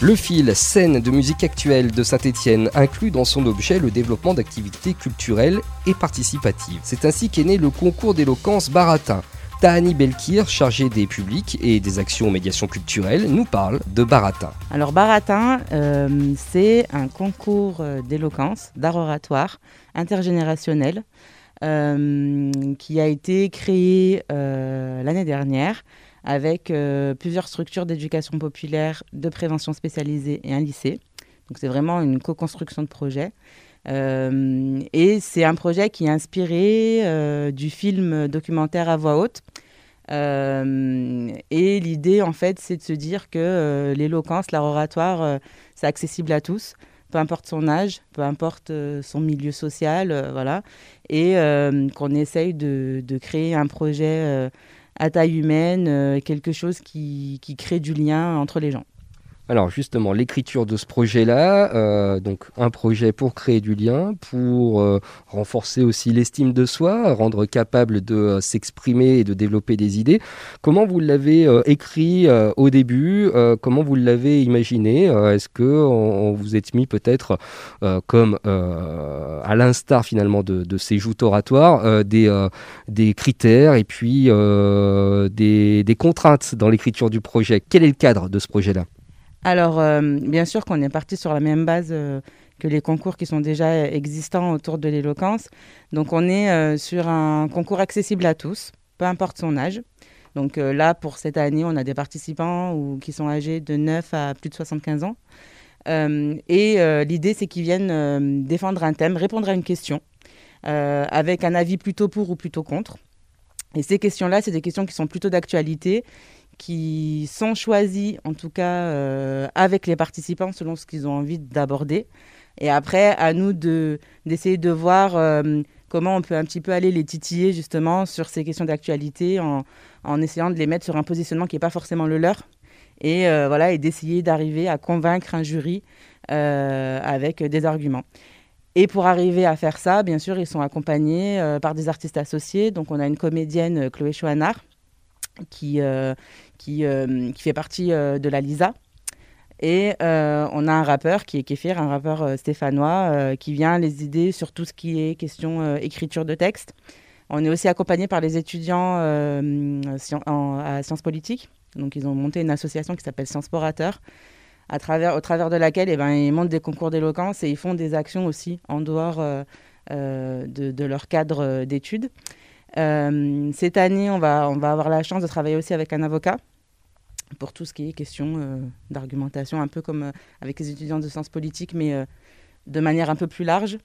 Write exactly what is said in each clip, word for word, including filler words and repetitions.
Le fil scène de musique actuelle de Saint-Étienne inclut dans son objet le développement d'activités culturelles et participatives. C'est ainsi qu'est né le concours d'éloquence Baratin. Tahani Belkir, chargée des publics et des actions médiation culturelle, nous parle de Baratin. Alors Baratin, euh, c'est un concours d'éloquence, d'art oratoire intergénérationnel euh, qui a été créé euh, l'année dernière avec euh, plusieurs structures d'éducation populaire, de prévention spécialisée et un lycée. Donc c'est vraiment une co-construction de projet. Euh, et c'est un projet qui est inspiré euh, du film documentaire à voix haute. Euh, et l'idée, en fait, c'est de se dire que euh, l'éloquence, l'art oratoire, euh, c'est accessible à tous, peu importe son âge, peu importe euh, son milieu social, euh, voilà. Et euh, qu'on essaye de, de créer un projet euh, à taille humaine, euh, quelque chose qui, qui crée du lien entre les gens. Alors justement, l'écriture de ce projet-là, euh, donc un projet pour créer du lien, pour euh, renforcer aussi l'estime de soi, rendre capable de euh, s'exprimer et de développer des idées. Comment vous l'avez euh, écrit euh, au début euh, Comment vous l'avez imaginé euh, Est-ce que on, on vous êtes mis peut-être, euh, comme euh, à l'instar finalement de, de ces joutes oratoires, euh, des, euh, des critères et puis euh, des, des contraintes dans l'écriture du projet? Quel est le cadre de ce projet-là? Alors, euh, bien sûr qu'on est parti sur la même base euh, que les concours qui sont déjà existants autour de l'éloquence. Donc, on est euh, sur un concours accessible à tous, peu importe son âge. Donc euh, là, pour cette année, on a des participants ou, qui sont âgés de neuf à plus de soixante-quinze ans. Euh, et euh, l'idée, c'est qu'ils viennent euh, défendre un thème, répondre à une question, euh, avec un avis plutôt pour ou plutôt contre. Et ces questions-là, c'est des questions qui sont plutôt d'actualité, qui sont choisis, en tout cas euh, avec les participants selon ce qu'ils ont envie d'aborder. Et après, à nous de, d'essayer de voir euh, comment on peut un petit peu aller les titiller justement sur ces questions d'actualité en, en essayant de les mettre sur un positionnement qui n'est pas forcément le leur. Et, euh, voilà, et d'essayer d'arriver à convaincre un jury euh, avec des arguments. Et pour arriver à faire ça, bien sûr, ils sont accompagnés euh, par des artistes associés. Donc on a une comédienne, Chloé Chouanard, qui, euh, qui, euh, qui fait partie euh, de la Lisa. Et euh, on a un rappeur qui est Kéfir, un rappeur euh, stéphanois, euh, qui vient les aider sur tout ce qui est question euh, écriture de texte. On est aussi accompagné par les étudiants euh, en, à Sciences Politiques. Donc ils ont monté une association qui s'appelle Sciences Porateurs, à travers, au travers de laquelle eh ben, ils montent des concours d'éloquence et ils font des actions aussi en dehors euh, euh, de, de leur cadre d'études. Euh, cette année, on va, on va avoir la chance de travailler aussi avec un avocat pour tout ce qui est question euh, d'argumentation, un peu comme euh, avec les étudiants de sciences politiques, mais euh, de manière un peu plus large.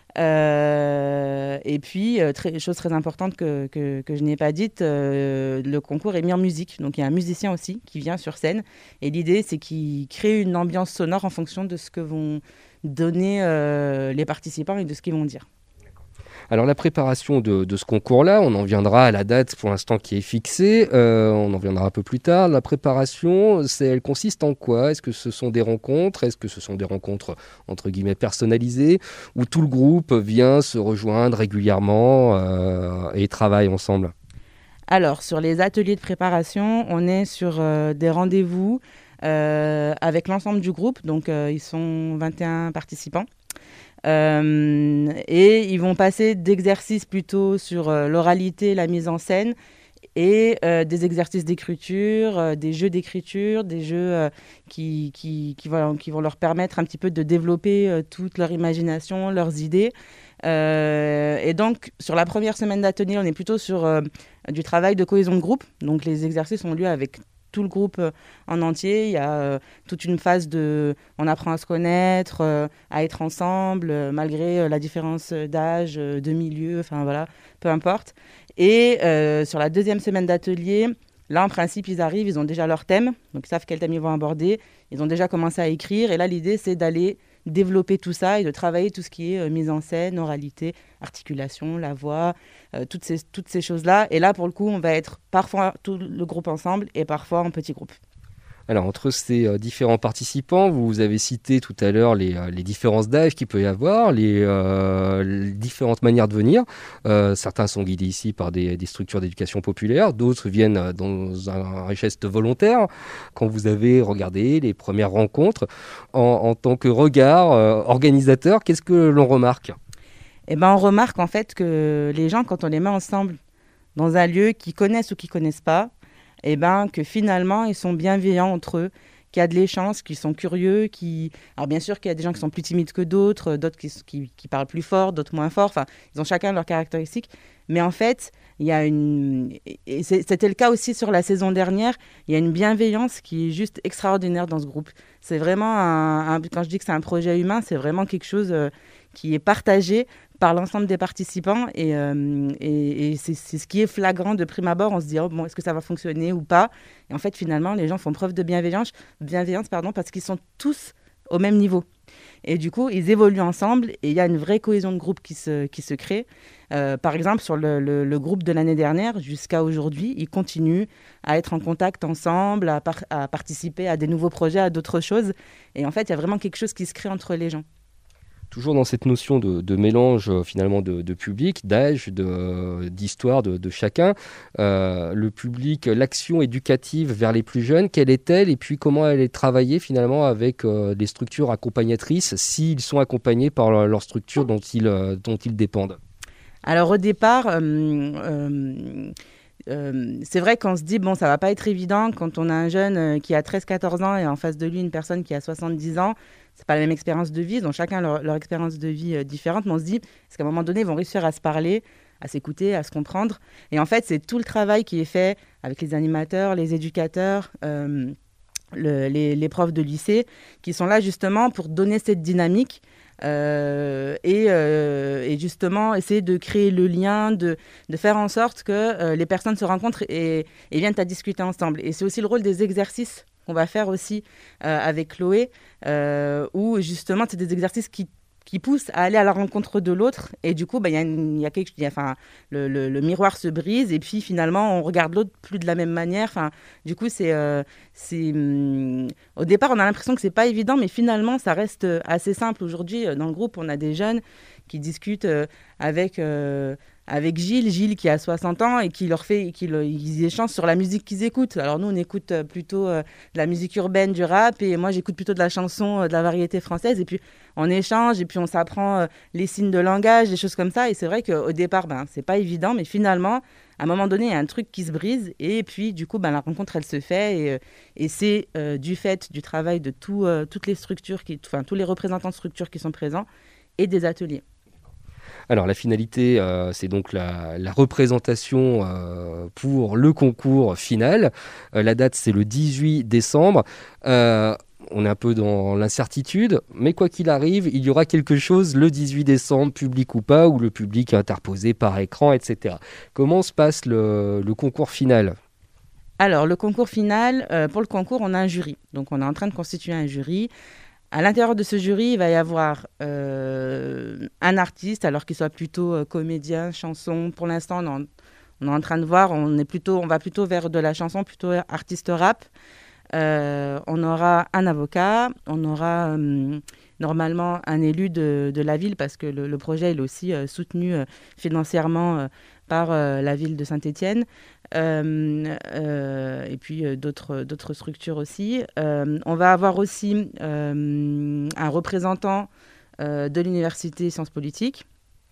Euh, et puis, euh, très, chose très importante que, que, que je n'ai pas dite, euh, le concours est mis en musique. Donc, il y a un musicien aussi qui vient sur scène. Et l'idée, c'est qu'il crée une ambiance sonore en fonction de ce que vont donner euh, les participants et de ce qu'ils vont dire. Alors la préparation de, de ce concours-là, on en viendra à la date pour l'instant qui est fixée, euh, on en viendra un peu plus tard. La préparation, c'est, elle consiste en quoi? Est-ce que ce sont des rencontres? Est-ce que ce sont des rencontres entre guillemets personnalisées où tout le groupe vient se rejoindre régulièrement euh, et travaille ensemble? Alors sur les ateliers de préparation, on est sur euh, des rendez-vous euh, avec l'ensemble du groupe, donc euh, ils sont vingt et un participants. Euh, et ils vont passer d'exercices plutôt sur euh, l'oralité, la mise en scène et euh, des exercices d'écriture, euh, des jeux d'écriture, des jeux euh, qui, qui, qui, vont, qui vont leur permettre un petit peu de développer euh, toute leur imagination, leurs idées. Euh, et donc, sur la première semaine d'atelier, on est plutôt sur euh, du travail de cohésion de groupe. Donc, les exercices ont lieu avec tout le groupe en entier. Il y a euh, toute une phase de... On apprend à se connaître, euh, à être ensemble, euh, malgré euh, la différence d'âge, euh, de milieu, enfin voilà, peu importe. Et euh, sur la deuxième semaine d'atelier, là, en principe, ils arrivent, ils ont déjà leur thème, donc ils savent quel thème ils vont aborder. Ils ont déjà commencé à écrire. Et là, l'idée, c'est d'aller développer tout ça et de travailler tout ce qui est euh, mise en scène, oralité, articulation, la voix, euh, toutes ces, toutes ces choses-là. Et là, pour le coup, on va être parfois tout le groupe ensemble et parfois en petits groupes. Alors, entre ces euh, différents participants, vous avez cité tout à l'heure les, euh, les différences d'âge qu'il peut y avoir, les, euh, les différentes manières de venir. Euh, certains sont guidés ici par des, des structures d'éducation populaire, d'autres viennent euh, dans un, un geste volontaire. Quand vous avez regardé les premières rencontres, en, en tant que regard euh, organisateur, qu'est-ce que l'on remarque ? Eh ben, on remarque en fait que les gens, quand on les met ensemble dans un lieu qu'ils connaissent ou qu'ils ne connaissent pas, eh ben, que finalement, ils sont bienveillants entre eux, qu'il y a de l'échange, qu'ils sont curieux. Qui... Alors bien sûr qu'il y a des gens qui sont plus timides que d'autres, d'autres qui, qui, qui parlent plus fort, d'autres moins fort. Enfin, ils ont chacun leurs caractéristiques. Mais en fait, il y a une... Et c'était le cas aussi sur la saison dernière, il y a une bienveillance qui est juste extraordinaire dans ce groupe. C'est vraiment, un... un... quand je dis que c'est un projet humain, c'est vraiment quelque chose euh, qui est partagé par l'ensemble des participants et, euh, et, et c'est, c'est ce qui est flagrant de prime abord. On se dit, oh, bon, est-ce que ça va fonctionner ou pas ? Et en fait, finalement, les gens font preuve de bienveillance, bienveillance pardon, parce qu'ils sont tous au même niveau. Et du coup, ils évoluent ensemble et il y a une vraie cohésion de groupe qui se, qui se crée. Euh, par exemple, sur le, le, le groupe de l'année dernière, jusqu'à aujourd'hui, ils continuent à être en contact ensemble, à, par, à participer à des nouveaux projets, à d'autres choses. Et en fait, il y a vraiment quelque chose qui se crée entre les gens. Toujours dans cette notion de, de mélange euh, finalement de, de public, d'âge, de, euh, d'histoire de, de chacun, euh, le public, l'action éducative vers les plus jeunes, quelle est-elle et puis comment elle est travaillée finalement avec euh, les structures accompagnatrices s'ils sont accompagnés par leur, leur structure dont ils, euh, dont ils dépendent ? Alors au départ, euh, euh, euh, c'est vrai qu'on se dit, bon, ça va pas être évident quand on a un jeune qui a treize quatorze ans et en face de lui une personne qui a soixante-dix ans. C'est pas la même expérience de vie, ils ont chacun leur, leur expérience de vie euh, différente, mais on se dit, est-ce qu'à un moment donné, ils vont réussir à se parler, à s'écouter, à se comprendre ? Et en fait, c'est tout le travail qui est fait avec les animateurs, les éducateurs, euh, le, les, les profs de lycée, qui sont là justement pour donner cette dynamique euh, et, euh, et justement essayer de créer le lien, de, de faire en sorte que euh, les personnes se rencontrent et, et viennent à discuter ensemble. Et c'est aussi le rôle des exercices qu'on va faire aussi euh, avec Chloé, euh, où justement, c'est des exercices qui, qui poussent à aller à la rencontre de l'autre. Et du coup, bah, y a une, y a quelque, y a, enfin, le, le, le miroir se brise et puis finalement, on regarde l'autre plus de la même manière. Enfin, du coup, c'est, euh, c'est, hum, au départ, on a l'impression que c'est pas évident, mais finalement, ça reste assez simple. Aujourd'hui, dans le groupe, on a des jeunes qui discutent euh, avec... Euh, avec Gilles, Gilles qui a soixante ans et qui leur fait, qui le, ils échangent sur la musique qu'ils écoutent. Alors nous, on écoute plutôt euh, de la musique urbaine, du rap, et moi, j'écoute plutôt de la chanson, euh, de la variété française. Et puis, on échange, et puis on s'apprend euh, les signes de langage, des choses comme ça. Et c'est vrai qu'au départ, ben, c'est pas évident, mais finalement, à un moment donné, il y a un truc qui se brise, et puis du coup, ben, la rencontre, elle se fait, et, et c'est euh, du fait du travail de tout, euh, toutes les structures, qui, enfin, tous les représentants de structures qui sont présents, et des ateliers. Alors la finalité, euh, c'est donc la, la représentation euh, pour le concours final. Euh, la date, c'est le dix-huit décembre. Euh, on est un peu dans l'incertitude, mais quoi qu'il arrive, il y aura quelque chose le dix-huit décembre, public ou pas, ou le public est interposé par écran, et cetera. Comment se passe le, le concours final ? Alors, le concours final, euh, pour le concours, on a un jury. Donc, on est en train de constituer un jury. À l'intérieur de ce jury, il va y avoir euh, un artiste, alors qu'il soit plutôt euh, comédien, chanson. Pour l'instant, on, on est en train de voir, on, est plutôt, on va plutôt vers de la chanson, plutôt artiste rap. Euh, on aura un avocat, on aura euh, normalement un élu de, de la ville, parce que le, le projet est aussi euh, soutenu euh, financièrement euh, par euh, la ville de Saint-Étienne. Euh, euh, et puis euh, d'autres, d'autres structures aussi. Euh, on va avoir aussi euh, un représentant euh, de l'université Sciences Politiques.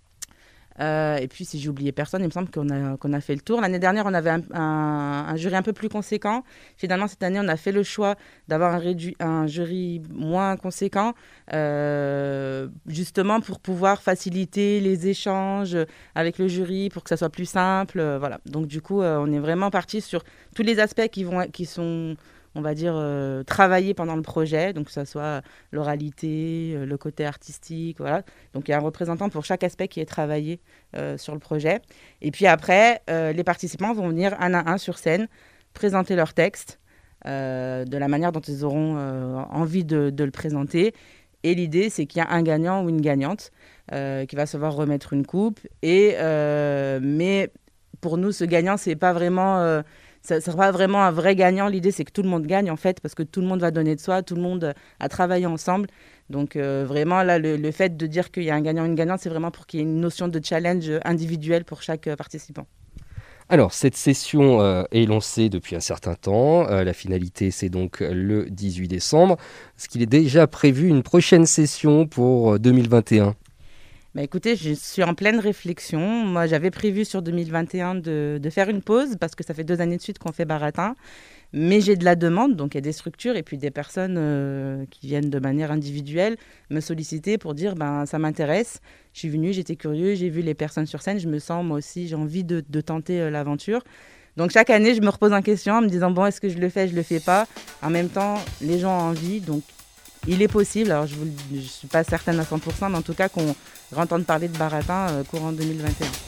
Euh, et puis, si j'ai oublié personne, il me semble qu'on a, qu'on a fait le tour. L'année dernière, on avait un, un, un jury un peu plus conséquent. Finalement, cette année, on a fait le choix d'avoir un, réduit, un jury moins conséquent, euh, justement pour pouvoir faciliter les échanges avec le jury, pour que ça soit plus simple. Euh, voilà. Donc, du coup, euh, on est vraiment parti sur tous les aspects qui, vont, qui sont... on va dire, euh, travailler pendant le projet, donc que ce soit l'oralité, euh, le côté artistique, voilà. Donc il y a un représentant pour chaque aspect qui est travaillé euh, sur le projet. Et puis après, euh, les participants vont venir un à un sur scène, présenter leur texte euh, de la manière dont ils auront euh, envie de, de le présenter. Et l'idée, c'est qu'il y a un gagnant ou une gagnante euh, qui va se voir remettre une coupe. Et, euh, mais pour nous, ce gagnant, c'est pas vraiment... Euh, ça sera pas vraiment un vrai gagnant. L'idée, c'est que tout le monde gagne, en fait, parce que tout le monde va donner de soi, tout le monde a travaillé ensemble. Donc, euh, vraiment, là, le, le fait de dire qu'il y a un gagnant et une gagnante, c'est vraiment pour qu'il y ait une notion de challenge individuel pour chaque euh, participant. Alors, cette session euh, est lancée depuis un certain temps. Euh, la finalité, c'est donc le dix-huit décembre. Est-ce qu'il est déjà prévu une prochaine session pour deux mille vingt et un ? Bah écoutez, je suis en pleine réflexion. Moi, j'avais prévu sur deux mille vingt et un de, de faire une pause parce que ça fait deux années de suite qu'on fait Baratin. Mais j'ai de la demande, donc il y a des structures et puis des personnes euh, qui viennent de manière individuelle me solliciter pour dire ben, ça m'intéresse. Je suis venue, j'étais curieux, j'ai vu les personnes sur scène, je me sens moi aussi, j'ai envie de, de tenter euh, l'aventure. Donc chaque année, je me repose en question en me disant bon, est-ce que je le fais, je le fais pas. En même temps, les gens ont envie, donc il est possible, alors je ne suis pas certaine à cent pour cent, mais en tout cas qu'on entende parler de Baratin euh, courant deux mille vingt et un.